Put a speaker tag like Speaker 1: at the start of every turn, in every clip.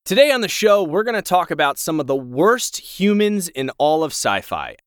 Speaker 1: Today on the show, we're going to talk about some of the worst humans in all of sci-fi.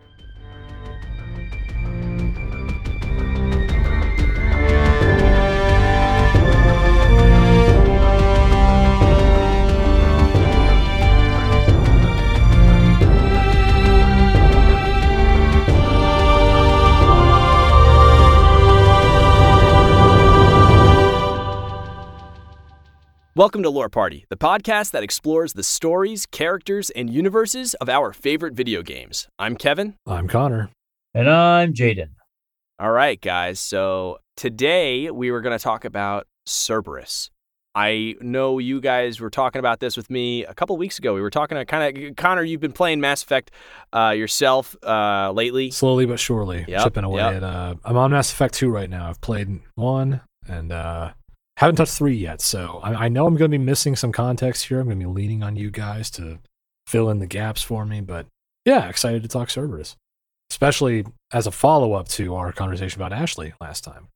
Speaker 1: Welcome to Lore Party, the podcast that explores the stories, characters, and universes of our favorite video games. I'm Kevin.
Speaker 2: I'm Connor.
Speaker 3: And I'm Jaden.
Speaker 1: All right, guys. So today we were going to talk about Cerberus. I know you guys were talking about this with me a couple weeks ago. We were talking to Connor, you've been playing Mass Effect yourself lately.
Speaker 2: Slowly but surely, chipping away at I'm on Mass Effect 2 right now. I've played 1 and haven't touched 3 yet, so I know I'm going to be missing some context here. I'm going to be leaning on you guys to fill in the gaps for me, but yeah, excited to talk Cerberus, especially as a follow-up to our conversation about Ashley last time.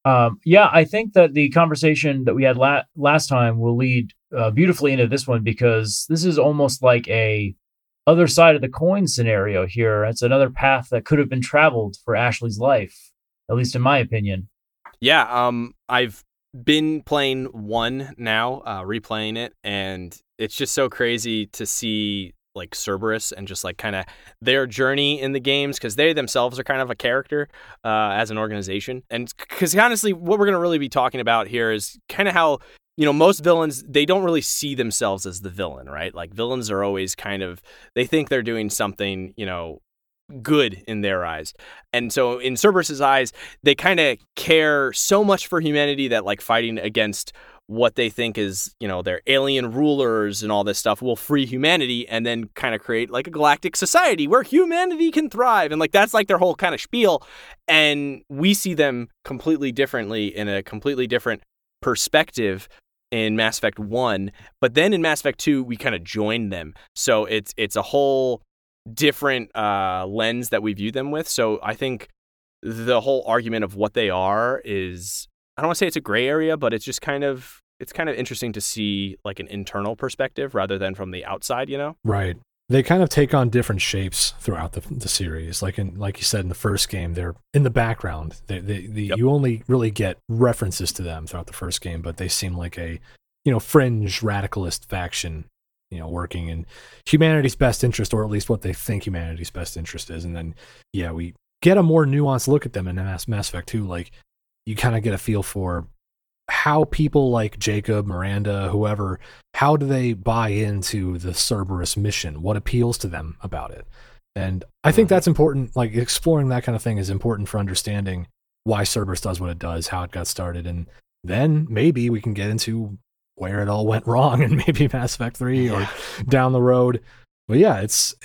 Speaker 3: I think that the conversation that we had last time will lead beautifully into this one, because this is almost like a other side of the coin scenario here. It's another path that could have been traveled for Ashley's life, at least in my opinion.
Speaker 1: Yeah, I've been playing 1 now, replaying it, and it's just so crazy to see like Cerberus and just like kind of their journey in the games, because they themselves are kind of a character as an organization. And because honestly, what we're going to really be talking about here is kind of how, you know, most villains, they don't really see themselves as the villain, right? Like villains are always kind of, they think they're doing something, you know, good in their eyes. And so in Cerberus's eyes, they kind of care so much for humanity that like fighting against what they think is, you know, their alien rulers and all this stuff will free humanity and then kind of create like a galactic society where humanity can thrive. And like that's like their whole kind of spiel. And we see them completely differently in a completely different perspective in Mass Effect 1. But then in Mass Effect 2, we kind of join them. So it's a whole different lens that we view them with. So I think the whole argument of what they are is, I don't want to say it's a gray area, but it's just kind of interesting to see like an internal perspective rather than from the outside, you know?
Speaker 2: Right. They kind of take on different shapes throughout the series. Like you said in the first game, they're in the background. You only really get references to them throughout the first game, but they seem like a, you know, fringe radicalist faction, you know, working in humanity's best interest, or at least what they think humanity's best interest is. And then, yeah, we get a more nuanced look at them in Mass Effect 2. Like, you kind of get a feel for how people like Jacob, Miranda, whoever, how do they buy into the Cerberus mission? What appeals to them about it? And I think that's important. Like, exploring that kind of thing is important for understanding why Cerberus does what it does, how it got started. And then maybe we can get into where it all went wrong and maybe Mass Effect 3 or down the road. But yeah, it's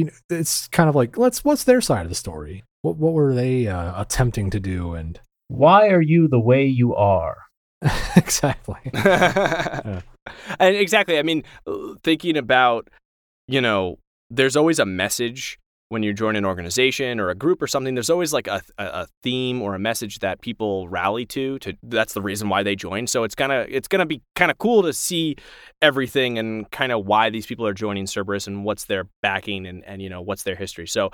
Speaker 2: kind of like, what's their side of the story? What were they attempting to do? And
Speaker 3: why are you the way you are?
Speaker 2: Exactly.
Speaker 1: And exactly. I mean, thinking about, you know, there's always a message when you join an organization or a group or something. There's always like a theme or a message that people rally to. That's the reason why they join. So it's gonna be kind of cool to see everything and kind of why these people are joining Cerberus and what's their backing and you know, what's their history. So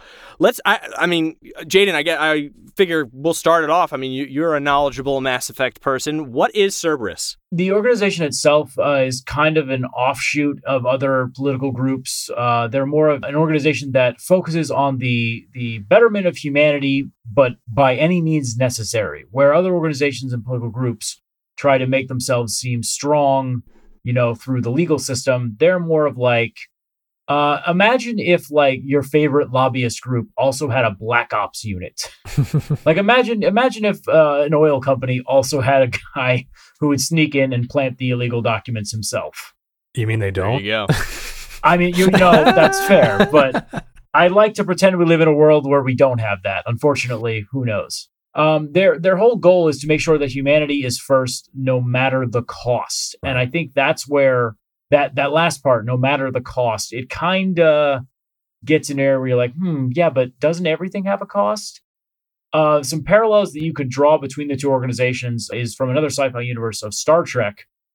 Speaker 1: I mean, Jaden, I figure we'll start it off. I mean, you're a knowledgeable Mass Effect person. What is Cerberus?
Speaker 3: The organization itself is kind of an offshoot of other political groups. They're more of an organization that focuses on the betterment of humanity, but by any means necessary. Where other organizations and political groups try to make themselves seem strong, you know, through the legal system, they're more of like, imagine if like your favorite lobbyist group also had a black ops unit. Like imagine if an oil company also had a guy who would sneak in and plant the illegal documents himself.
Speaker 2: You mean they don't?
Speaker 1: There you go.
Speaker 3: I mean, you know, that's fair, but I like to pretend we live in a world where we don't have that. Unfortunately, who knows? Their whole goal is to make sure that humanity is first, no matter the cost. And I think that's where that last part, no matter the cost, it kind of gets in there where you're like, yeah, but doesn't everything have a cost? Some parallels that you could draw between the two organizations is from another sci-fi universe of Star Trek,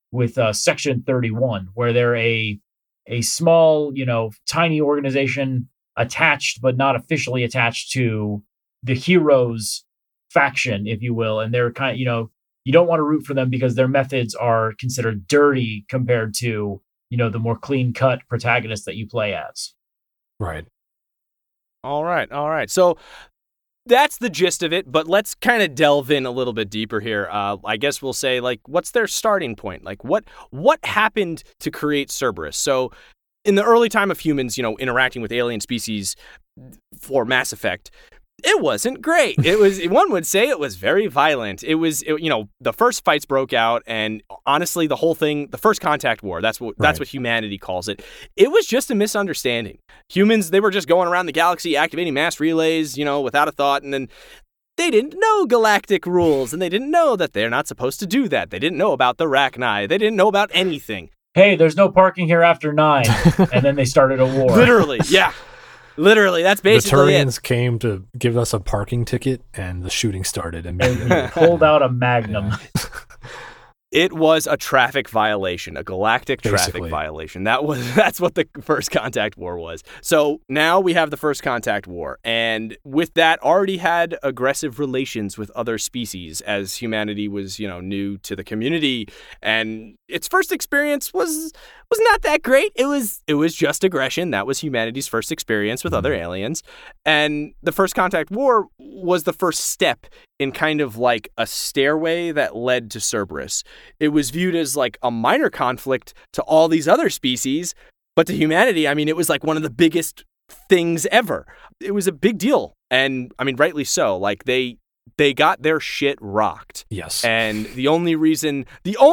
Speaker 3: with Section 31, where they're a small, tiny organization attached but not officially attached to the heroes faction, if you will, and they're kind of, you don't want to root for them because their methods are considered dirty compared to, the more clean cut protagonists that you play as.
Speaker 2: Right.
Speaker 1: All right. So that's the gist of it, but let's kind of delve in a little bit deeper here. I guess we'll say, like, what's their starting point? Like, what happened to create Cerberus? So in the early time of humans, interacting with alien species for Mass Effect, it wasn't great. It was, one would say it was very violent. The first fights broke out, and honestly, the whole thing, the first contact war, that's what humanity calls it. It was just a misunderstanding. Humans, they were just going around the galaxy activating mass relays, without a thought, and then they didn't know galactic rules, and they didn't know that they're not supposed to do that. They didn't know about the Rachni. They didn't know about anything.
Speaker 3: Hey, there's no parking here after 9, and then they started a war.
Speaker 1: Literally, yeah. Literally, that's basically
Speaker 2: the Turians came to give us a parking ticket, and the shooting started immediately.
Speaker 3: And pulled out a Magnum.
Speaker 2: Yeah.
Speaker 1: It was a traffic violation, a galactic traffic violation. That's what the First Contact War was. So now we have the First Contact War, and with that already had aggressive relations with other species as humanity was, new to the community, and its first experience was not that great. It was just aggression. That was humanity's first experience with other aliens, and the First Contact War was the first step in kind of like a stairway that led to Cerberus. It was viewed as like a minor conflict to all these other species, but to humanity, I mean, it was like one of the biggest things ever. It was a big deal, and I mean, rightly so. Like they got their shit rocked.
Speaker 2: Yes.
Speaker 1: And the only reason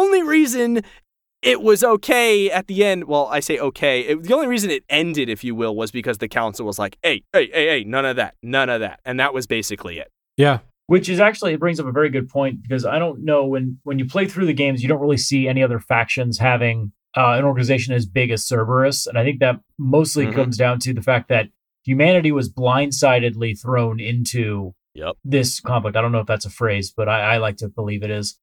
Speaker 1: it was okay at the end, well, I say okay, the only reason it ended, if you will, was because the council was like, hey, none of that. And that was basically it.
Speaker 2: Yeah.
Speaker 3: Which is actually, it brings up a very good point, because I don't know, when you play through the games, you don't really see any other factions having an organization as big as Cerberus. And I think that mostly comes down to the fact that humanity was blindsidedly thrown into this conflict. I don't know if that's a phrase, but I like to believe it is.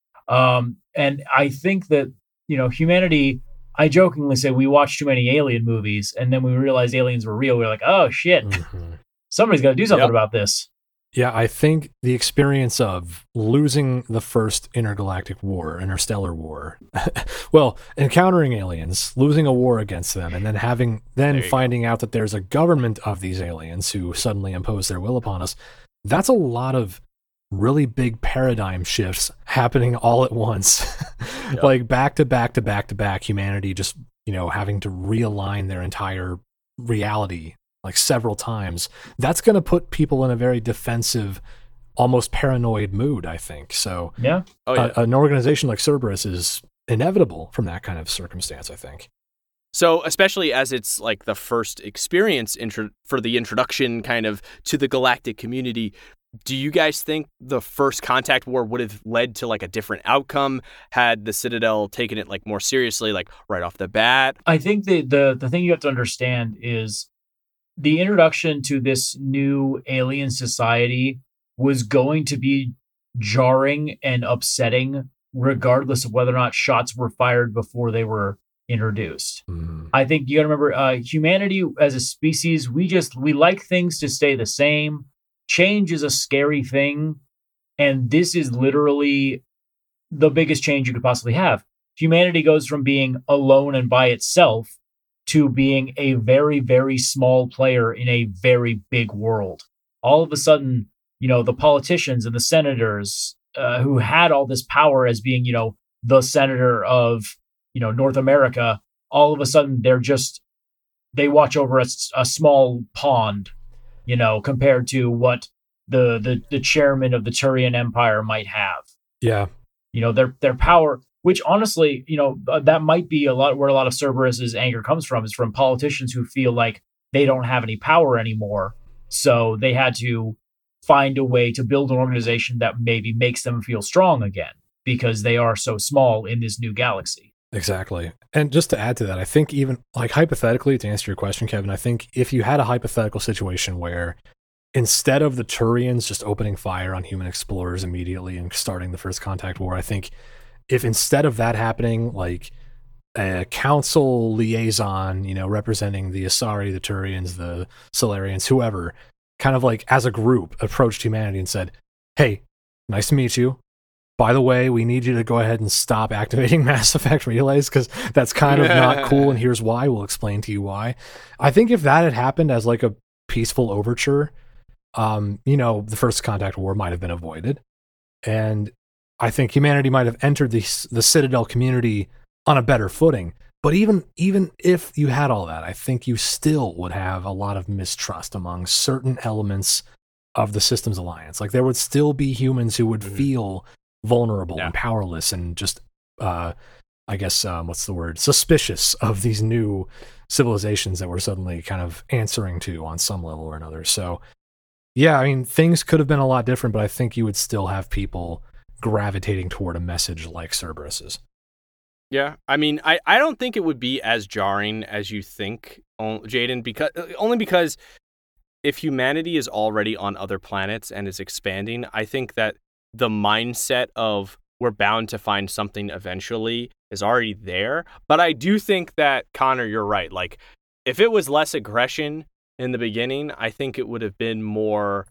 Speaker 3: And I think that, humanity, I jokingly say we watched too many alien movies, and then we realized aliens were real. We were like, oh shit, somebody's got to do something about this.
Speaker 2: Yeah, I think the experience of losing the first interstellar war, well, encountering aliens, losing a war against them, and then finding out that there's a government of these aliens who suddenly impose their will upon us, that's a lot of really big paradigm shifts happening all at once. Like back to back, humanity just, having to realign their entire reality like several times. That's going to put people in a very defensive, almost paranoid mood, I think. So
Speaker 3: yeah.
Speaker 2: An organization like Cerberus is inevitable from that kind of circumstance, I think.
Speaker 1: So especially as it's like the first experience for the introduction kind of to the galactic community, do you guys think the First Contact War would have led to like a different outcome had the Citadel taken it like more seriously, like right off the bat?
Speaker 3: I think the thing you have to understand is the introduction to this new alien society was going to be jarring and upsetting, regardless of whether or not shots were fired before they were introduced. I think you got to remember, humanity as a species, we like things to stay the same. Change is a scary thing, and this is literally the biggest change you could possibly have. Humanity goes from being alone and by itself to being a very, very small player in a very big world. All of a sudden, the politicians and the senators who had all this power as being, the senator of, North America, all of a sudden they watch over a small pond, compared to what the chairman of the Turian Empire might have.
Speaker 2: Yeah.
Speaker 3: Their power, which honestly, that might be where a lot of Cerberus's anger comes from, is from politicians who feel like they don't have any power anymore. So they had to find a way to build an organization that maybe makes them feel strong again, because they are so small in this new galaxy.
Speaker 2: Exactly. And just to add to that, I think even like hypothetically, to answer your question, Kevin, I think if you had a hypothetical situation where instead of the Turians just opening fire on human explorers immediately and starting the First Contact War, I think if instead of that happening, like a council liaison, representing the Asari, the Turians, the Solarians, whoever, kind of like as a group approached humanity and said, hey, nice to meet you. By the way, we need you to go ahead and stop activating Mass Effect relays because that's kind of not cool, and here's why. We'll explain to you why. I think if that had happened as like a peaceful overture, the First Contact War might have been avoided. And I think humanity might have entered the Citadel community on a better footing. But even if you had all that, I think you still would have a lot of mistrust among certain elements of the Systems Alliance. Like there would still be humans who would feel vulnerable and powerless and just, suspicious of these new civilizations that we're suddenly kind of answering to on some level or another. So, yeah, I mean, things could have been a lot different, but I think you would still have people gravitating toward a message like Cerberus's.
Speaker 1: Yeah, I mean, I don't think it would be as jarring as you think, Jaden, because if humanity is already on other planets and is expanding, I think that the mindset of we're bound to find something eventually is already there. But I do think that, Connor, you're right. Like, if it was less aggression in the beginning, I think it would have been more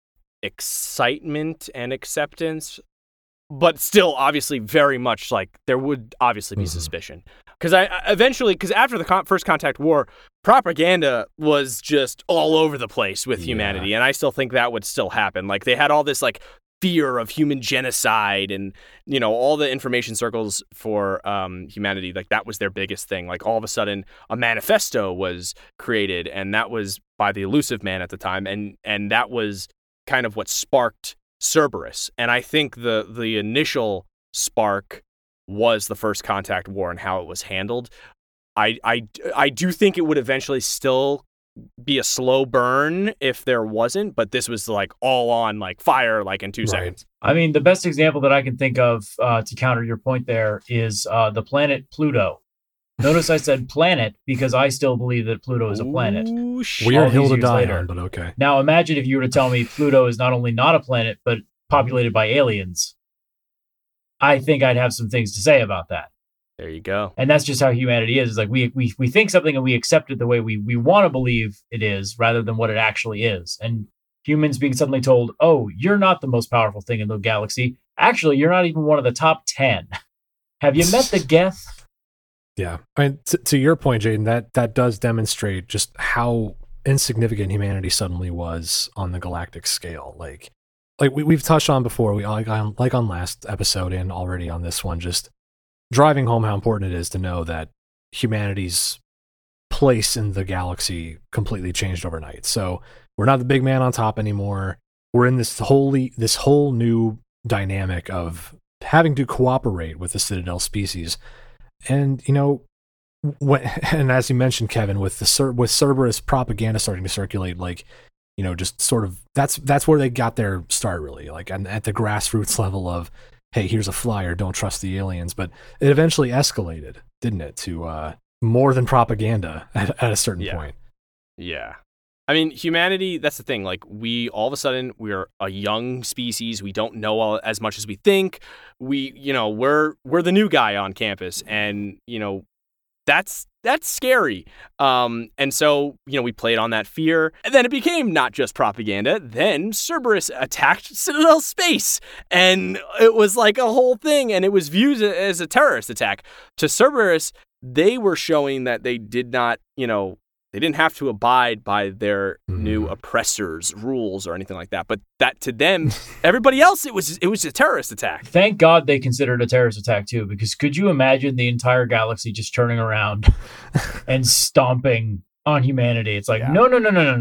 Speaker 1: excitement and acceptance. But still, obviously, very much like there would obviously be suspicion. Because after the First Contact War, propaganda was just all over the place with humanity. And I still think that would still happen. Like, they had all this, like, fear of human genocide and, all the information circles for humanity. Like, that was their biggest thing. Like, all of a sudden, a manifesto was created, and that was by the Elusive Man at the time. And that was kind of what sparked Cerberus. And I think the initial spark was the First Contact War and how it was handled. I do think it would eventually still be a slow burn if there wasn't, but this was like all on like fire, like in 2 seconds.
Speaker 3: I mean, the best example that I can think of to counter your point there is the planet Pluto. Notice I said planet because I still believe that Pluto is a planet.
Speaker 2: Weird hill to die on, but okay.
Speaker 3: Now imagine if you were to tell me Pluto is not only not a planet, but populated by aliens. I think I'd have some things to say about that.
Speaker 1: There you go.
Speaker 3: And that's just how humanity is. It's like we think something and we accept it the way we want to believe it is rather than what it actually is. And humans being suddenly told, oh, you're not the most powerful thing in the galaxy. Actually, you're not even one of the top 10. Have you met the Geth?
Speaker 2: Yeah. I mean, to your point, Jaden, that does demonstrate just how insignificant humanity suddenly was on the galactic scale. Like we've touched on before, like on last episode and already on this one, just driving home how important it is to know that humanity's place in the galaxy completely changed overnight. So we're not the big man on top anymore. We're in this whole new dynamic of having to cooperate with the Citadel species. And, and as you mentioned, Kevin, with Cerberus propaganda starting to circulate, like, just sort of, that's where they got their start, really, like at the grassroots level of, hey, here's a flyer, don't trust the aliens. But it eventually escalated, didn't it, to more than propaganda at a certain point.
Speaker 1: Yeah. I mean, humanity, that's the thing. Like, all of a sudden, we're a young species. We don't know as much as we think. We're the new guy on campus. And, that's scary. And so, we played on that fear. And then it became not just propaganda. Then Cerberus attacked Citadel Space. And it was like a whole thing. And it was viewed as a terrorist attack. To Cerberus, they were showing that they did not, they didn't have to abide by their new oppressors' rules or anything like that. But that to them, everybody else, it was a terrorist attack.
Speaker 3: Thank God they considered it a terrorist attack too, because could you imagine the entire galaxy just turning around and stomping on humanity? It's like, no.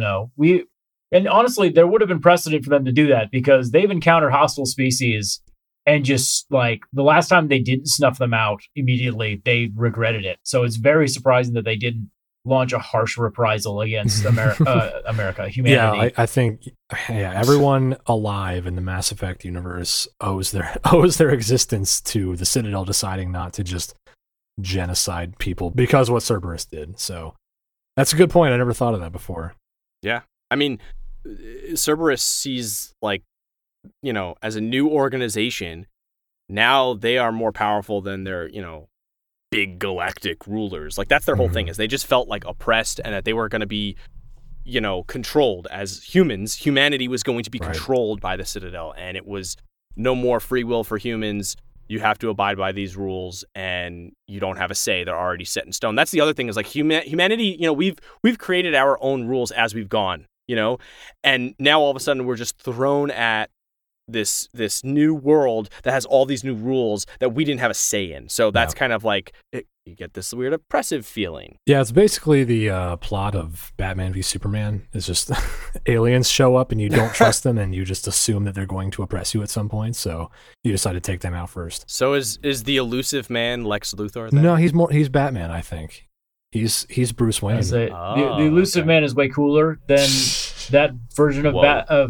Speaker 3: And honestly, there would have been precedent for them to do that because they've encountered hostile species and just like the last time they didn't snuff them out immediately, they regretted it. So it's very surprising that they didn't launch a harsh reprisal against humanity.
Speaker 2: Yeah, I think everyone alive in the Mass Effect universe owes their existence to the Citadel deciding not to just genocide people because of what Cerberus did. So that's a good point. I never thought of that before.
Speaker 1: Yeah. I mean, Cerberus sees, like, as a new organization, now they are more powerful than their, big galactic rulers. Like, that's their whole thing, is they just felt like oppressed and that they were going to be, controlled as humans. Humanity was going to be controlled by the Citadel, and it was no more free will for humans. You have to abide by these rules, and you don't have a say. They're already set in stone. That's the other thing, is like humanity, we've created our own rules as we've gone, and now all of a sudden we're just thrown at this new world that has all these new rules that we didn't have a say in. So that's kind of like, you get this weird oppressive feeling.
Speaker 2: Yeah, it's basically the plot of Batman v Superman. It's just aliens show up and you don't trust them, and you just assume that they're going to oppress you at some point. So you decide to take them out first.
Speaker 1: So is the elusive man Lex Luthor then?
Speaker 2: No, he's Batman, I think. He's Bruce Wayne.
Speaker 3: The elusive man is way cooler than that version of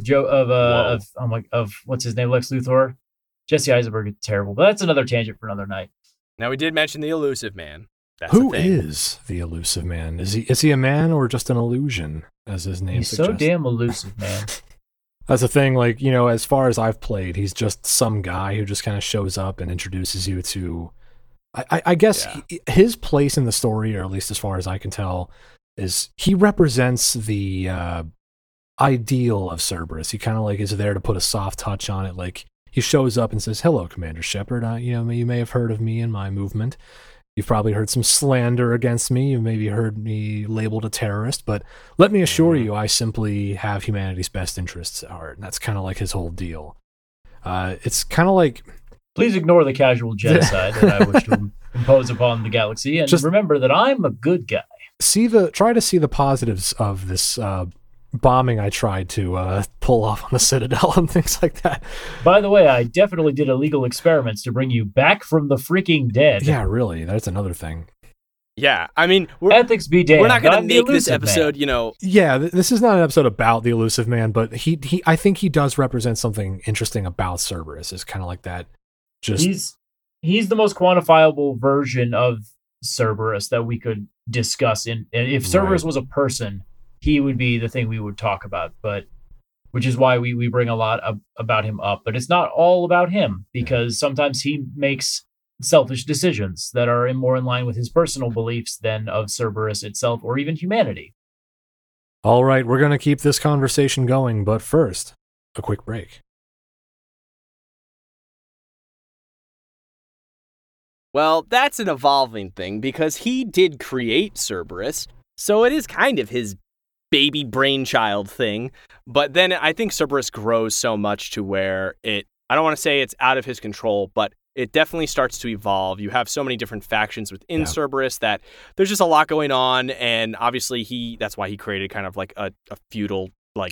Speaker 3: of what's his name, Lex Luthor. Jesse Eisenberg is terrible, but that's another tangent for another night.
Speaker 1: Now, we did mention the elusive man. That's
Speaker 2: Who is the elusive man? Is he a man or just an illusion, as his name suggests?
Speaker 3: He's so damn elusive, man.
Speaker 2: That's the thing, like, as far as I've played, he's just some guy who just kind of shows up and introduces you to, I guess his place in the story, or at least as far as I can tell, is he represents the ideal of Cerberus. He kind of like is there to put a soft touch on it. Like, he shows up and says, "Hello, Commander Shepard. You may have heard of me and my movement. You've probably heard some slander against me. You've maybe heard me labeled a terrorist, but let me assure you, I simply have humanity's best interests at heart." And that's kind of like his whole deal. It's kind of like,
Speaker 3: please ignore the casual genocide that I wish to impose upon the galaxy, and just remember that I'm a good guy.
Speaker 2: Try to see the positives of this bombing I tried to pull off on the Citadel and things like that.
Speaker 3: By the way, I definitely did illegal experiments to bring you back from the freaking dead.
Speaker 2: Yeah, really. That's another thing.
Speaker 1: Yeah, I mean,
Speaker 3: ethics be damned.
Speaker 1: We're not going to make this episode,
Speaker 2: Yeah, this is not an episode about the elusive man, but he I think he does represent something interesting about Cerberus. It's kind of like that.
Speaker 3: He's the most quantifiable version of Cerberus that we could discuss. If Cerberus was a person, he would be the thing we would talk about, but which is why we bring a lot about him up. But it's not all about him, because sometimes he makes selfish decisions that are more in line with his personal beliefs than of Cerberus itself or even humanity.
Speaker 2: All right, we're going to keep this conversation going, but first, a quick break.
Speaker 1: Well, that's an evolving thing, because he did create Cerberus, so it is kind of his baby brainchild thing. But then I think Cerberus grows so much to where I don't want to say it's out of his control, but it definitely starts to evolve. You have so many different factions within Cerberus that there's just a lot going on, and obviously that's why he created kind of like a feudal, like,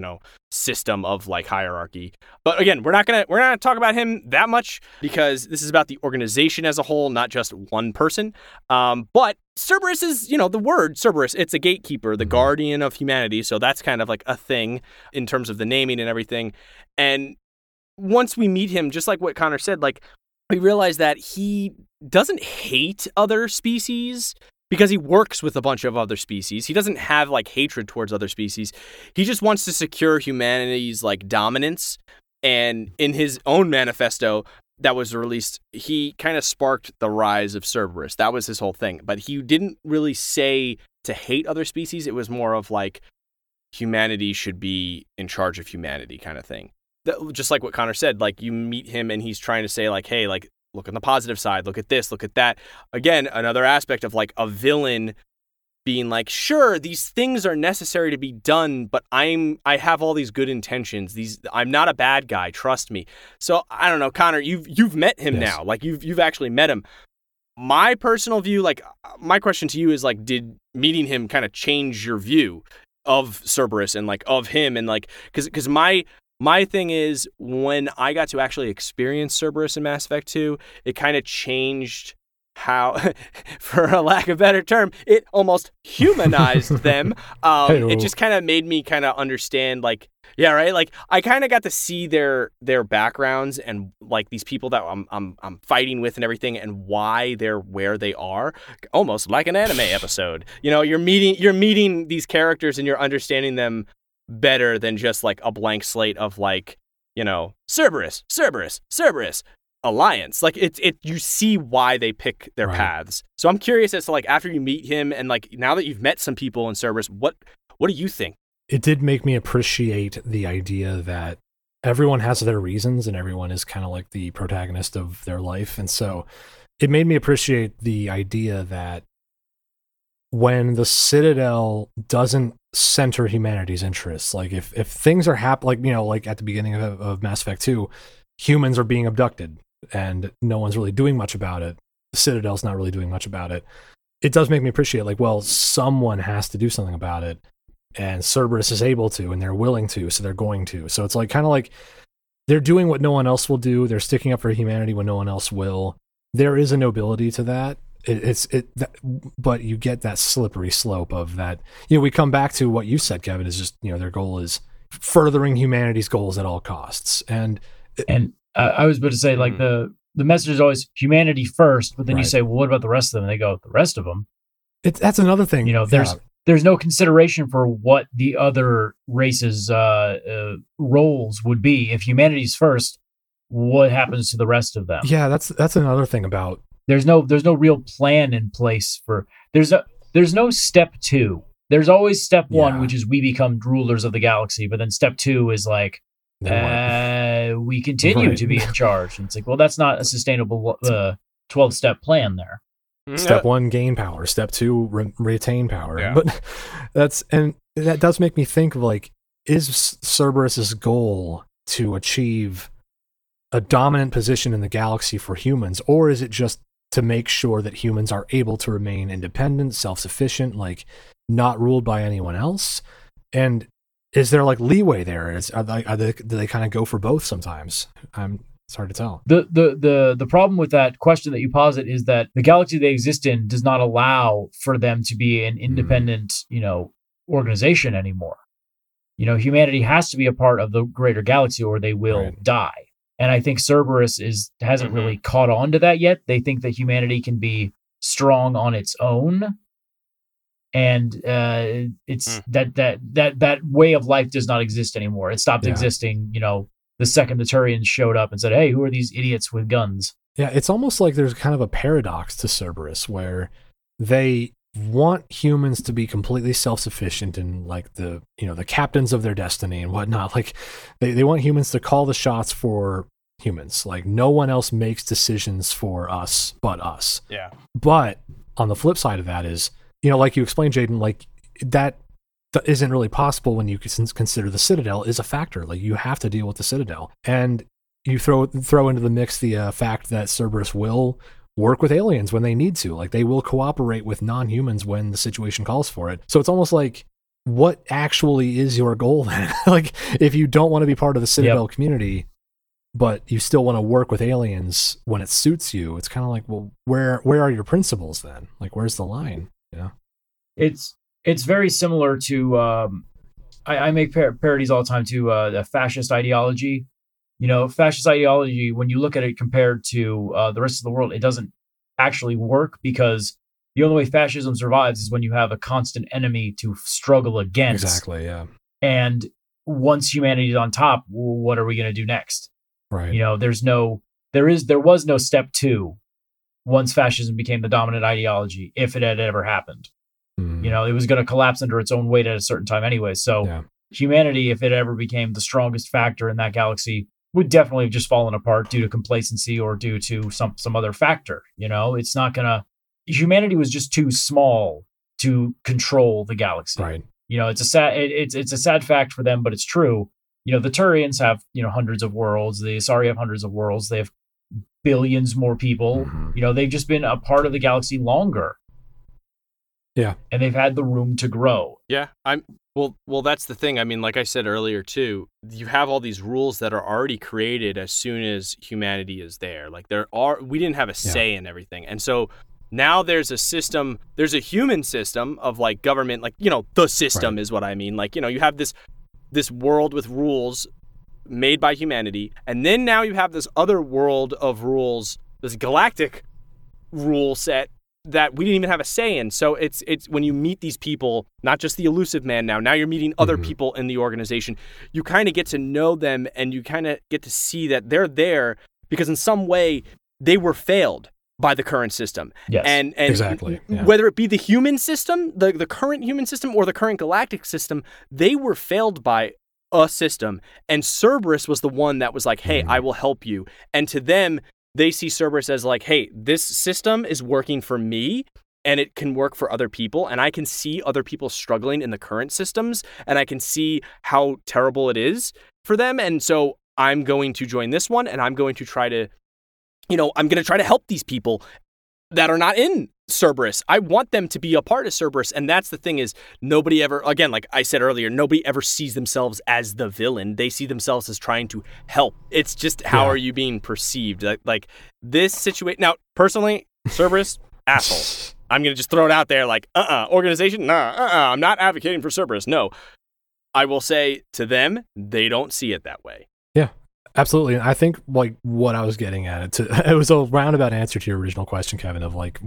Speaker 1: system of like hierarchy. But again, we're not gonna talk about him that much, because this is about the organization as a whole, not just one person. But Cerberus is, the word Cerberus, it's a gatekeeper, the guardian of humanity. So that's kind of like a thing in terms of the naming and everything. And once we meet him, just like what Connor said, like, we realize that he doesn't hate other species, because he works with a bunch of other species. He doesn't have like hatred towards other species. He just wants to secure humanity's like dominance. And in his own manifesto that was released, he kind of sparked the rise of Cerberus. That was his whole thing. But he didn't really say to hate other species. It was more of like humanity should be in charge of humanity kind of thing. Just like what Connor said, like, you meet him and he's trying to say like, hey, like, look on the positive side, look at this, look at that. Again, another aspect of like a villain being like, sure, these things are necessary to be done, but I have all these good intentions. I'm not a bad guy, trust me. So I don't know, Connor, you've met him now. Like, you've actually met him. My personal view, like, my question to you is like, did meeting him kind of change your view of Cerberus and like of him? And like, because my thing is, when I got to actually experience Cerberus in Mass Effect 2, it kind of changed how, for a lack of a better term, it almost humanized them. It just kind of made me kind of understand, like, yeah, right. Like, I kind of got to see their backgrounds and like these people that I'm fighting with and everything, and why they're where they are, almost like an anime episode. You're meeting these characters and you're understanding them better than just like a blank slate of like, Cerberus, Cerberus, Cerberus. alliance. Like you see why they pick their paths. So I'm curious as to like after you meet him and like now that you've met some people in Cerberus, what do you think?
Speaker 2: It did make me appreciate the idea that everyone has their reasons and everyone is kind of like the protagonist of their life. And so it made me appreciate the idea that when the Citadel doesn't center humanity's interests, like if things are happening, like, like at the beginning of Mass Effect 2, humans are being abducted and no one's really doing much about it. The Citadel's not really doing much about it. It does make me appreciate, like, well, someone has to do something about it. And Cerberus is able to, and they're willing to, so they're going to. So it's like kind of like they're doing what no one else will do. They're sticking up for humanity when no one else will. There is a nobility to that. But you get that slippery slope of that. We come back to what you said, Kevin, is just, their goal is furthering humanity's goals at all costs. And
Speaker 3: I was about to say, like, the message is always humanity first, but then you say, well, what about the rest of them? And they go, the rest of them?
Speaker 2: That's another thing.
Speaker 3: There's no consideration for what the other races' roles would be. If humanity's first, what happens to the rest of them?
Speaker 2: Yeah, that's another thing about.
Speaker 3: There's no real plan in place for. There's no step 2. There's always step 1, which is we become rulers of the galaxy. But then step 2 is like, we continue to be in charge. And it's like, well, that's not a sustainable 12-step plan there.
Speaker 2: Step 1, gain power. Step 2, retain power. Yeah. But that does make me think of, like, is Cerberus's goal to achieve a dominant position in the galaxy for humans, or is it just to make sure that humans are able to remain independent, self-sufficient, like not ruled by anyone else? And is there like leeway there? Do they kind of go for both sometimes? It's hard to tell.
Speaker 3: The problem with that question that you posit is that the galaxy they exist in does not allow for them to be an independent, organization anymore. Humanity has to be a part of the greater galaxy or they will die. And I think Cerberus hasn't really caught on to that yet. They think that humanity can be strong on its own. And it's that way of life does not exist anymore. It stopped existing, the second the Turians showed up and said, hey, who are these idiots with guns?
Speaker 2: Yeah, it's almost like there's kind of a paradox to Cerberus where they want humans to be completely self-sufficient and like the captains of their destiny and whatnot. Like they want humans to call the shots for humans. Like no one else makes decisions for us but us.
Speaker 1: Yeah.
Speaker 2: But on the flip side of that is, like you explained, Jaden, like that isn't really possible when you consider the Citadel is a factor. Like you have to deal with the Citadel, and you throw into the mix the fact that Cerberus will work with aliens when they need to. Like they will cooperate with non-humans when the situation calls for it. So it's almost like, what actually is your goal then? Like if you don't want to be part of the Citadel community, but you still want to work with aliens when it suits you, it's kind of like, well, where are your principles then? Like where's the line?
Speaker 3: It's very similar to I make parodies all the time to the fascist ideology. Fascist ideology, when you look at it compared to the rest of the world, it doesn't actually work because the only way fascism survives is when you have a constant enemy to struggle against.
Speaker 2: Exactly, yeah.
Speaker 3: And once humanity is on top, what are we going to do next?
Speaker 2: Right.
Speaker 3: There was no step 2 once fascism became the dominant ideology, if it had ever happened. It was going to collapse under its own weight at a certain time anyway. So humanity, if it ever became the strongest factor in that galaxy, would definitely have just fallen apart due to complacency or due to some other factor. It's not going to. Humanity was just too small to control the galaxy.
Speaker 2: Right.
Speaker 3: It's a sad fact for them, but it's true. The Turians have hundreds of worlds. The Asari have hundreds of worlds. They have billions more people. They've just been a part of the galaxy longer.
Speaker 2: Yeah.
Speaker 3: And they've had the room to grow.
Speaker 1: Yeah. Well, that's the thing. I mean, like I said earlier too, you have all these rules that are already created as soon as humanity is there. Like we didn't have a say in everything. And so now there's a human system of like government, like, the system is what I mean. Like, you have this world with rules made by humanity. And then now you have this other world of rules, this galactic rule set that we didn't even have a say in. So it's when you meet these people, not just the Elusive Man now you're meeting other people in the organization, you kind of get to know them and you kind of get to see that they're there because in some way they were failed by the current system.
Speaker 3: Yes,
Speaker 1: and
Speaker 2: exactly. Yeah.
Speaker 1: Whether it be the human system, the current human system, or the current galactic system, they were failed by a system. And Cerberus was the one that was like, hey, I will help you. And to them, they see Cerberus as like, hey, this system is working for me and it can work for other people. And I can see other people struggling in the current systems and I can see how terrible it is for them. And so I'm going to join this one and I'm going to try to, I'm going to try to help these people that are not in Cerberus. I want them to be a part of Cerberus. And that's the thing is nobody ever, again, like I said earlier, nobody ever sees themselves as the villain. They see themselves as trying to help. It's just how are you being perceived? Like this situation. Now, personally, Cerberus, asshole. I'm going to just throw it out there like, organization, I'm not advocating for Cerberus. No. I will say to them, they don't see it that way.
Speaker 2: Yeah, absolutely. And I think like what I was getting at, it was a roundabout answer to your original question, Kevin, of like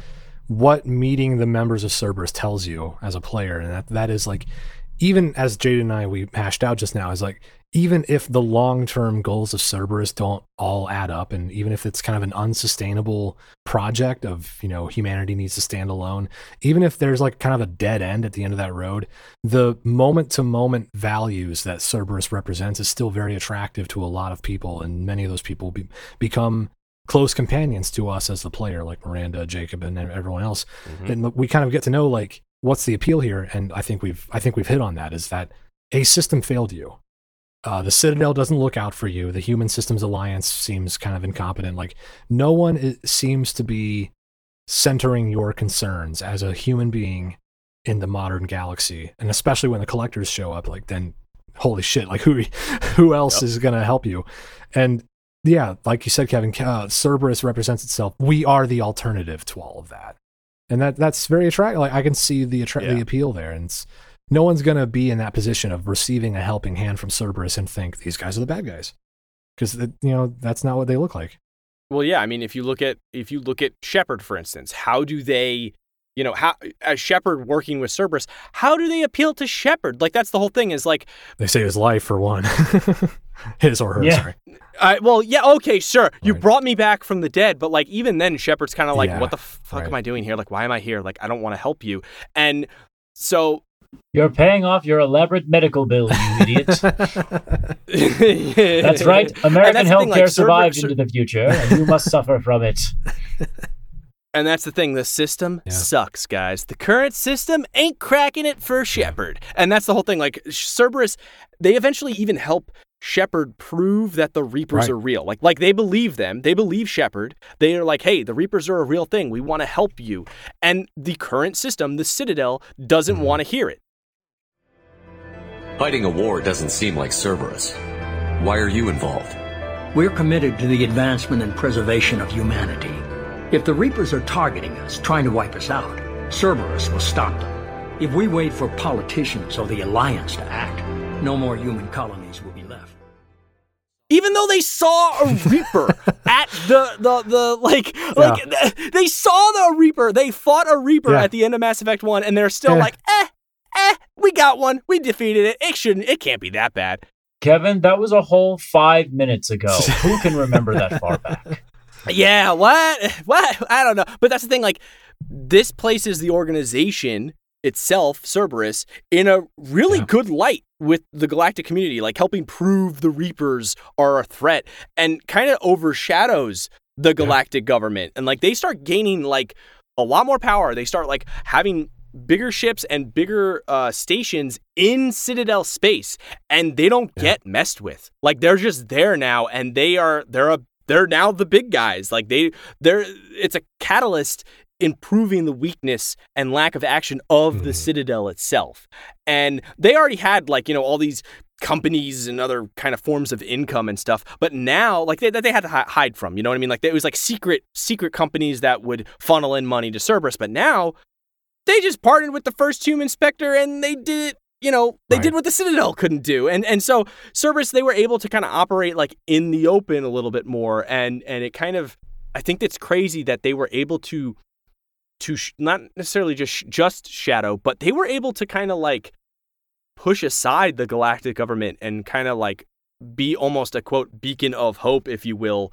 Speaker 2: what meeting the members of Cerberus tells you as a player. And that is like, even as Jaden and I, we hashed out just now, is like, even if the long-term goals of Cerberus don't all add up, and even if it's kind of an unsustainable project of, humanity needs to stand alone, even if there's like kind of a dead end at the end of that road, the moment-to-moment values that Cerberus represents is still very attractive to a lot of people, and many of those people become close companions to us as the player, like Miranda, Jacob, and everyone else. Mm-hmm. And we kind of get to know like what's the appeal here, and I think we've hit on that, is that a system failed you. The Citadel doesn't look out for you. The Human Systems Alliance seems kind of incompetent. Like, no one seems to be centering your concerns as a human being in the modern galaxy. And especially when the collectors show up, like, then, holy shit, like, who else is going to help you? And yeah, like you said, Kevin, Cerberus represents itself. We are the alternative to all of that. And that's very attractive. Like, I can see the appeal there. And no one's going to be in that position of receiving a helping hand from Cerberus and think these guys are the bad guys, because that's not what they look like.
Speaker 1: Well, yeah, I mean, if you look at Shepard, for instance, how do they, how as Shepard working with Cerberus, how do they appeal to Shepard? Like, that's the whole thing, is like,
Speaker 2: they say his life for one. His or her, sorry.
Speaker 1: Well, yeah, okay, sure. You brought me back from the dead, but like even then Shepard's kind of like, what the fuck am I doing here? Like, why am I here? Like, I don't want to help you. And so
Speaker 3: you're paying off your elaborate medical bill, you idiot. That's right. American healthcare survived into the future, and you must suffer from it.
Speaker 1: And that's the thing. The system sucks, guys. The current system ain't cracking it for Shepard. And that's the whole thing. Like, Cerberus, they eventually even help Shepard prove that the Reapers are real. Like they believe them. They believe Shepard. They are like, hey, the Reapers are a real thing. We want to help you. And the current system, the Citadel, doesn't want to hear it.
Speaker 4: Fighting a war doesn't seem like Cerberus. Why are you involved?
Speaker 5: We're committed to the advancement and preservation of humanity. If the Reapers are targeting us, trying to wipe us out, Cerberus will stop them. If we wait for politicians or the Alliance to act, no more human colonies will be left.
Speaker 1: Even though they saw a Reaper at they saw the Reaper, they fought a Reaper at the end of Mass Effect 1, and they're still like, we got one. We defeated it. It can't be that bad.
Speaker 3: Kevin, that was a whole 5 minutes ago. Who can remember that far back?
Speaker 1: Yeah, what? I don't know. But that's the thing, like, this places the organization itself, Cerberus, in a really good light with the galactic community, like helping prove the Reapers are a threat, and kind of overshadows the galactic government. And like, they start gaining like a lot more power. They start like having bigger ships and bigger stations in Citadel space, and they don't get messed with. Like, they're just there now, and they're now the big guys. Like, it's a catalyst improving the weakness and lack of action of the Citadel itself. And they already had like, all these companies and other kind of forms of income and stuff, but now like they had to hide from, you know what I mean? Like, it was like secret companies that would funnel in money to Cerberus, but now they just partnered with the first Human Spectre and they did it. They did what the Citadel couldn't do. And so Cerberus, they were able to kind of operate like in the open a little bit more. And it kind of, I think it's crazy that they were able to not necessarily just shadow, but they were able to kind of like push aside the galactic government and kind of like be almost a quote beacon of hope, if you will,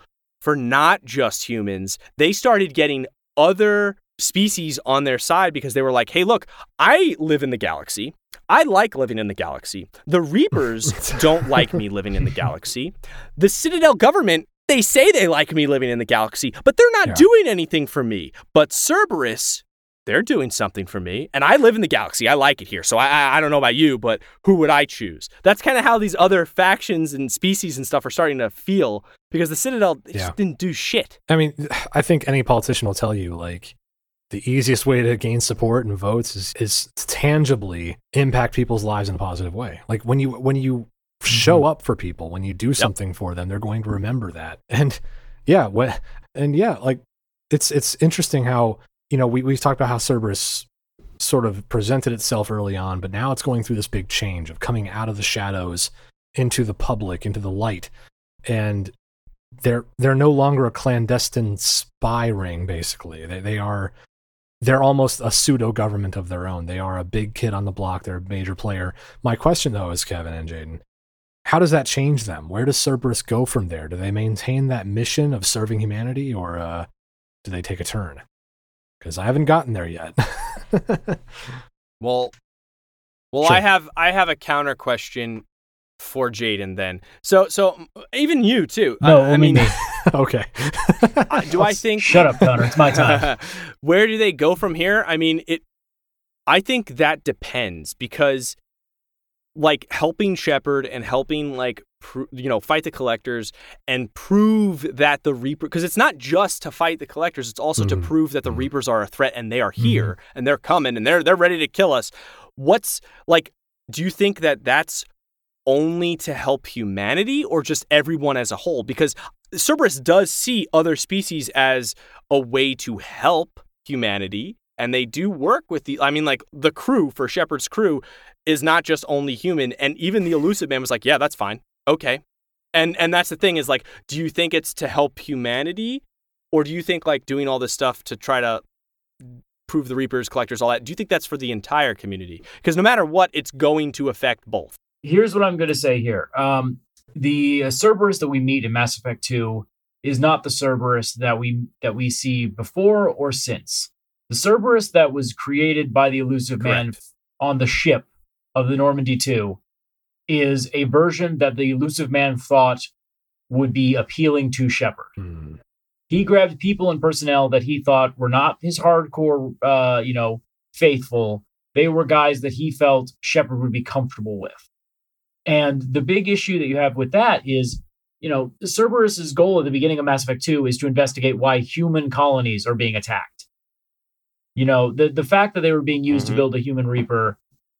Speaker 1: for not just humans. They started getting other species on their side because they were like, hey, look, I live in the galaxy. I like living in the galaxy. The Reapers don't like me living in the galaxy. The Citadel government, they say they like me living in the galaxy, but they're not doing anything for me. But Cerberus, they're doing something for me, and I live in the galaxy. I like it here. So I don't know about you, but who would I choose? That's kind of how these other factions and species and stuff are starting to feel, because the Citadel just didn't do shit.
Speaker 2: I mean, I think any politician will tell you, like, the easiest way to gain support and votes is to tangibly impact people's lives in a positive way. Like when you show up for people, when you do something for them, they're going to remember that. And like it's interesting how, you know, we've talked about how Cerberus sort of presented itself early on, but now it's going through this big change of coming out of the shadows into the public, into the light. And they're no longer a clandestine spy ring, basically. They're almost a pseudo government of their own. They are a big kid on the block. They're a major player. My question, though, is, Kevin and Jaden, how does that change them? Where does Cerberus go from there? Do they maintain that mission of serving humanity, or do they take a turn? Because I haven't gotten there yet.
Speaker 1: Well,
Speaker 2: Sure.
Speaker 1: I have a counter question for Jaden then. So even you too.
Speaker 3: No,
Speaker 1: I mean,
Speaker 2: Okay.
Speaker 1: do I think?
Speaker 3: Shut up, Connor. It's my time.
Speaker 1: Where do they go from here? I mean, I think that depends, because like helping Shepard and helping like fight the Collectors and prove that the Reaper, because it's not just to fight the Collectors, it's also to prove that the Reapers are a threat and they are here and they're coming and they're ready to kill us. What's like? Do you think that that's only to help humanity or just everyone as a whole? Because Cerberus does see other species as a way to help humanity, and they do work with the crew for Shepard's crew is not just only human, and even the Elusive Man was like, yeah, that's fine. Okay. And that's the thing is, like, do you think it's to help humanity, or do you think like doing all this stuff to try to prove the Reapers, Collectors, all that, do you think that's for the entire community? Because no matter what, it's going to affect both.
Speaker 3: Here's what I'm going to say here. The Cerberus that we meet in Mass Effect 2 is not the Cerberus that we see before or since. The Cerberus that was created by the Elusive Man on the ship of the Normandy 2 is a version that the Elusive Man thought would be appealing to Shepard. He grabbed people and personnel that he thought were not his hardcore, faithful. They were guys that he felt Shepard would be comfortable with. And the big issue that you have with that is, Cerberus's goal at the beginning of Mass Effect 2 is to investigate why human colonies are being attacked. The fact that they were being used to build a human Reaper,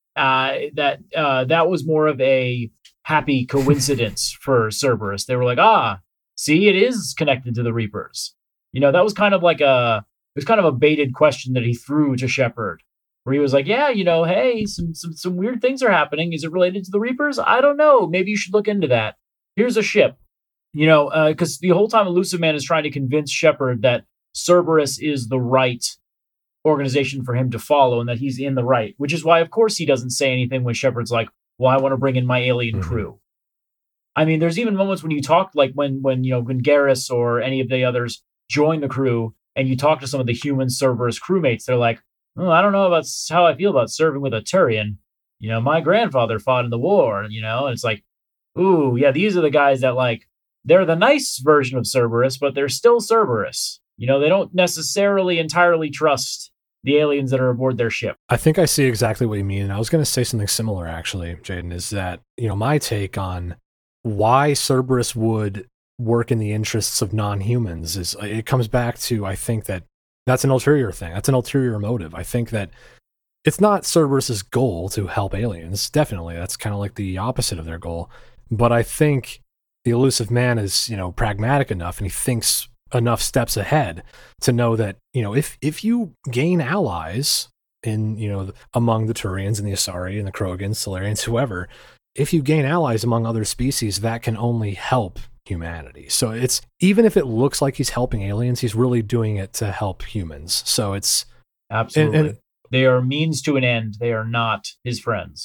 Speaker 3: that was more of a happy coincidence for Cerberus. They were like, see, it is connected to the Reapers. That was kind of like a baited question that he threw to Shepard, where he was like, yeah, hey, some weird things are happening. Is it related to the Reapers? I don't know. Maybe you should look into that. Here's a ship. Because the whole time Elusive Man is trying to convince Shepard that Cerberus is the right organization for him to follow and that he's in the right, which is why, of course, he doesn't say anything when Shepard's like, well, I want to bring in my alien crew. I mean, there's even moments when you talk, like when Garrus or any of the others join the crew and you talk to some of the human Cerberus crewmates, they're like, oh, I don't know about how I feel about serving with a Turian. My grandfather fought in the war, and it's like, ooh, yeah, these are the guys that, like, they're the nice version of Cerberus, but they're still Cerberus. They don't necessarily entirely trust the aliens that are aboard their ship.
Speaker 2: I think I see exactly what you mean. And I was going to say something similar, actually, Jaden, is that, my take on why Cerberus would work in the interests of non-humans is it comes back to, I think that's an ulterior thing. That's an ulterior motive. I think that it's not Cerberus's goal to help aliens. Definitely. That's kind of like the opposite of their goal. But I think the Elusive Man is, pragmatic enough, and he thinks enough steps ahead to know that, if you gain allies in, among the Turians and the Asari and the Krogans, Solarians, whoever, if you gain allies among other species, that can only help humanity. So it's, even if it looks like he's helping aliens, he's really doing it to help humans. So it's
Speaker 3: absolutely, and they are means to an end. They are not his friends.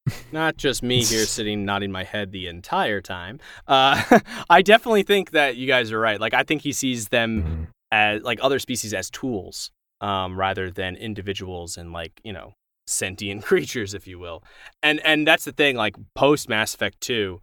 Speaker 1: not just me here sitting nodding my head the entire time. I definitely think that you guys are right. Like, I think he sees them as like other species as tools, rather than individuals and like, sentient creatures, if you will. And that's the thing. Like, post Mass Effect 2,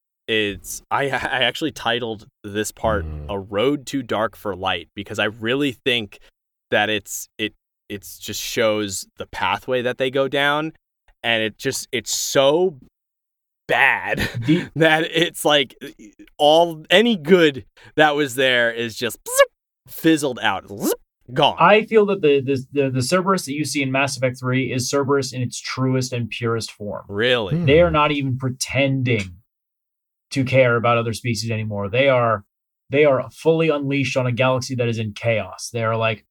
Speaker 1: I actually titled this part "A Road Too Dark for Light" because I really think that it just shows the pathway that they go down. And it's so bad that it's like any good that was there is just fizzled out, gone.
Speaker 3: I feel that the Cerberus that you see in Mass Effect 3 is Cerberus in its truest and purest form.
Speaker 1: Really?
Speaker 3: They are not even pretending to care about other species anymore. They are fully unleashed on a galaxy that is in chaos. They are like,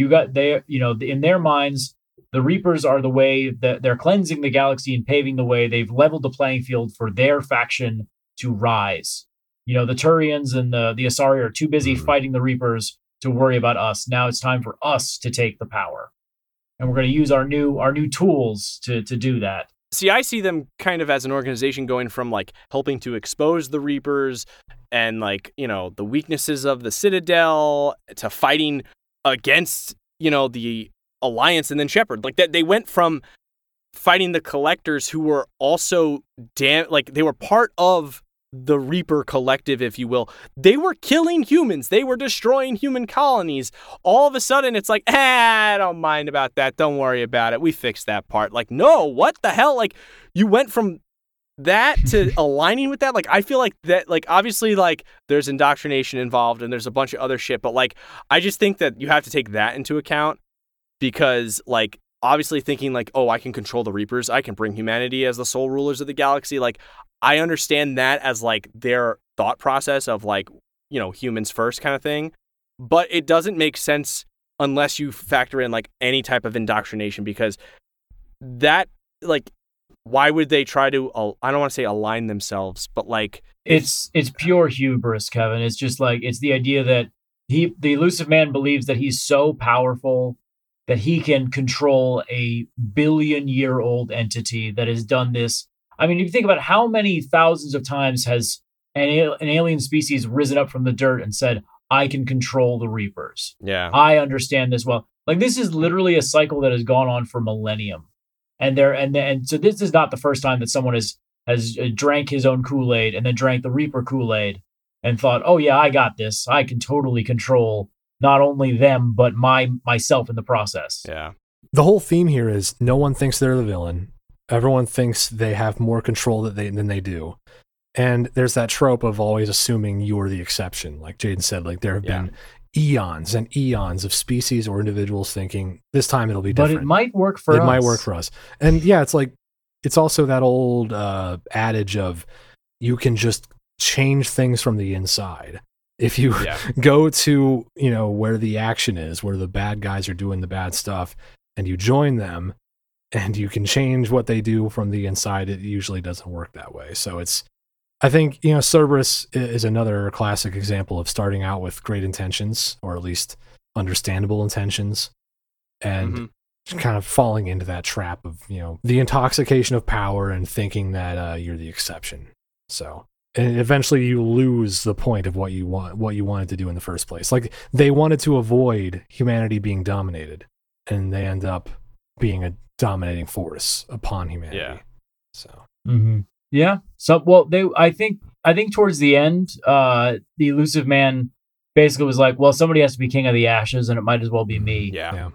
Speaker 3: in their minds, the Reapers are the way that they're cleansing the galaxy and paving the way. They've leveled the playing field for their faction to rise. The Turians and the Asari are too busy fighting the Reapers to worry about us. Now it's time for us to take the power. And we're going to use our new tools to do that.
Speaker 1: See, I see them kind of as an organization going from like helping to expose the Reapers and like, the weaknesses of the Citadel to fighting against, the Alliance and then Shepard. Like that, they went from fighting the Collectors, who were also they were part of the Reaper collective, if you will. They were killing humans. They were destroying human colonies. All of a sudden, it's like, I don't mind about that. Don't worry about it. We fixed that part. Like, no, what the hell? Like, you went from that to aligning with that. Like, I feel like that, like, obviously, like, there's indoctrination involved and there's a bunch of other shit, but like, I just think that you have to take that into account. Because, like, obviously thinking, like, oh, I can control the Reapers. I can bring humanity as the sole rulers of the galaxy. Like, I understand that as, like, their thought process of, like, humans first kind of thing. But it doesn't make sense unless you factor in, like, any type of indoctrination. Because that, like, why would they try to, I don't want to say align themselves, but, like...
Speaker 3: It's pure hubris, Kevin. It's just, like, it's the idea that the Illusive Man believes that he's so powerful that he can control a billion-year-old entity that has done this. I mean, if you think about how many thousands of times has an alien species risen up from the dirt and said, I can control the Reapers.
Speaker 1: Yeah.
Speaker 3: I understand this well. Like, this is literally a cycle that has gone on for millennium. And so this is not the first time that someone has drank his own Kool-Aid and then drank the Reaper Kool-Aid and thought, oh yeah, I got this. I can totally control not only them, but myself in the process.
Speaker 1: Yeah.
Speaker 2: The whole theme here is no one thinks they're the villain. Everyone thinks they have more control than they do. And there's that trope of always assuming you're the exception. Like Jaden said, like there have been eons and eons of species or individuals thinking this time it'll be different.
Speaker 3: But it might work for us.
Speaker 2: It might work for us. And yeah, it's like, it's also that old adage of you can just change things from the inside. If you go to, where the action is, where the bad guys are doing the bad stuff, and you join them, and you can change what they do from the inside, it usually doesn't work that way. So I think, Cerberus is another classic example of starting out with great intentions, or at least understandable intentions, and kind of falling into that trap of, the intoxication of power and thinking that you're the exception. So... And eventually you lose the point of what you wanted to do in the first place. Like, they wanted to avoid humanity being dominated, and they end up being a dominating force upon humanity.
Speaker 1: Yeah.
Speaker 2: So.
Speaker 3: Yeah. So, well, I think towards the end, the Illusive Man basically was like, well, somebody has to be king of the ashes, and it might as well be me.
Speaker 1: Yeah.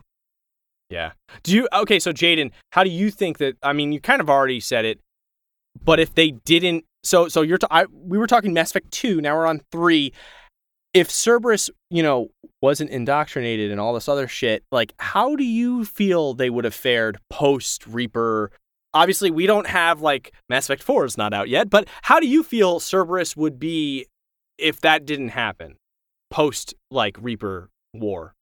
Speaker 1: Okay, so Jaden, how do you think that? I mean, you kind of already said it, but if they didn't. So we were talking Mass Effect 2, now we're on 3. If Cerberus, wasn't indoctrinated and all this other shit, like, how do you feel they would have fared post-Reaper? Obviously, we don't have, like, Mass Effect 4 is not out yet, but how do you feel Cerberus would be if that didn't happen post, like, Reaper War?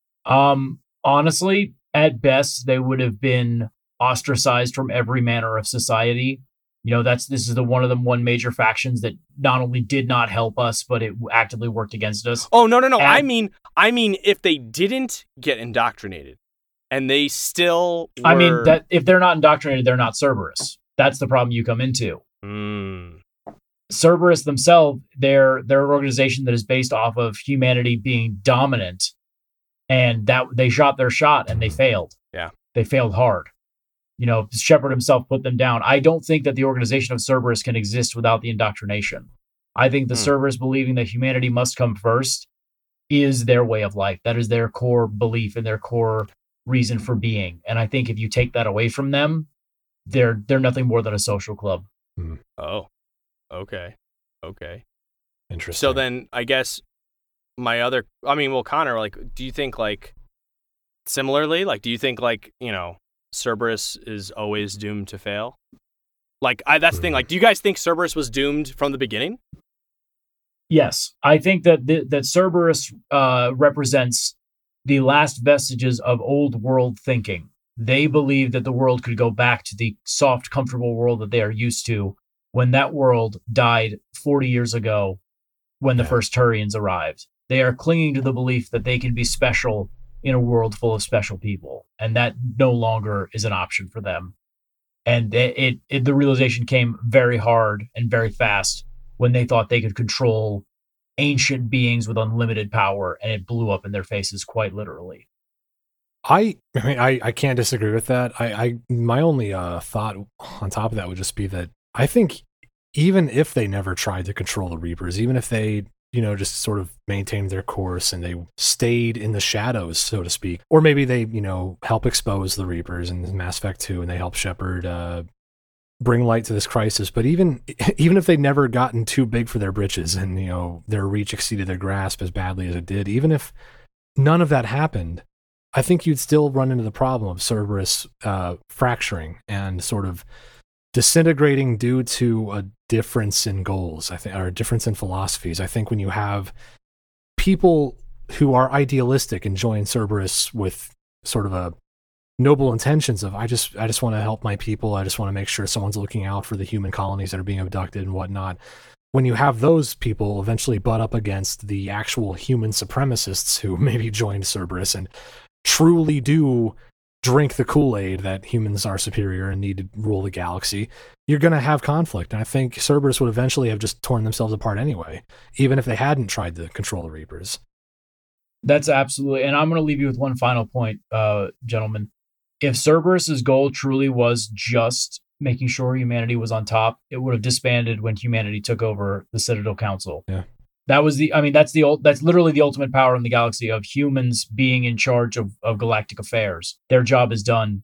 Speaker 3: Honestly, at best, they would have been ostracized from every manner of society. This is one major factions that not only did not help us, but it actively worked against us.
Speaker 1: Oh, no. I mean, if they didn't get indoctrinated and they still were...
Speaker 3: I mean, that if they're not indoctrinated, they're not Cerberus. That's the problem you come into.
Speaker 1: Mm.
Speaker 3: Cerberus themselves, they're an organization that is based off of humanity being dominant, and that they shot their shot and they failed.
Speaker 1: Yeah.
Speaker 3: They failed hard. Shepard himself put them down. I don't think that the organization of Cerberus can exist without the indoctrination. I think the Cerberus believing that humanity must come first is their way of life. That is their core belief and their core reason for being. And I think if you take that away from them, they're nothing more than a social club.
Speaker 1: Oh, okay.
Speaker 2: Interesting.
Speaker 1: So then I guess Connor, like, do you think like similarly, like, do you think like, Cerberus is always doomed to fail? Like, that's the thing. Like, do you guys think Cerberus was doomed from the beginning?
Speaker 3: Yes, I think that that Cerberus represents the last vestiges of old world thinking. They believe that the world could go back to the soft, comfortable world that they are used to when that world died 40 years ago when the first Turians arrived. They are clinging to the belief that they can be special in a world full of special people, and that no longer is an option for them. And the realization came very hard and very fast when they thought they could control ancient beings with unlimited power, and it blew up in their faces quite literally.
Speaker 2: I can't disagree with that. My only thought on top of that would just be that I think even if they never tried to control the Reapers, even if they just sort of maintained their course and they stayed in the shadows, so to speak, or maybe they help expose the Reapers in Mass Effect 2 and they help Shepard bring light to this crisis. But even if they'd never gotten too big for their britches and their reach exceeded their grasp as badly as it did, even if none of that happened, I think you'd still run into the problem of Cerberus fracturing and sort of disintegrating due to a difference in goals, I think, or a difference in philosophies. I think when you have people who are idealistic and join Cerberus with sort of a noble intentions of I just want to help my people, I just want to make sure someone's looking out for the human colonies that are being abducted and whatnot. When you have those people eventually butt up against the actual human supremacists who maybe joined Cerberus and truly do drink the Kool-Aid that humans are superior and need to rule the galaxy, you're going to have conflict. And I think Cerberus would eventually have just torn themselves apart anyway, even if they hadn't tried to control the Reapers.
Speaker 3: That's absolutely, and I'm going to leave you with one final point, gentlemen. If Cerberus's goal truly was just making sure humanity was on top, it would have disbanded when humanity took over the Citadel Council.
Speaker 2: Yeah.
Speaker 3: That's literally the ultimate power in the galaxy of humans being in charge of galactic affairs. Their job is done.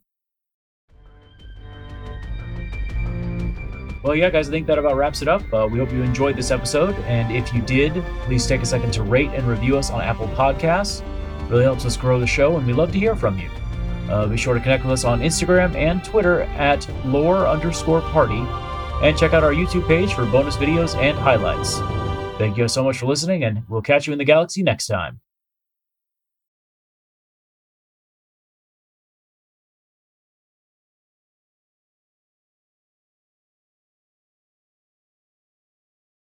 Speaker 3: Well, yeah, guys, I think that about wraps it up. We hope you enjoyed this episode. And if you did, please take a second to rate and review us on Apple Podcasts. It really helps us grow the show, and we love to hear from you. Be sure to connect with us on Instagram and Twitter at lore_party. And check out our YouTube page for bonus videos and highlights. Thank you so much for listening, and we'll catch you in the galaxy next time.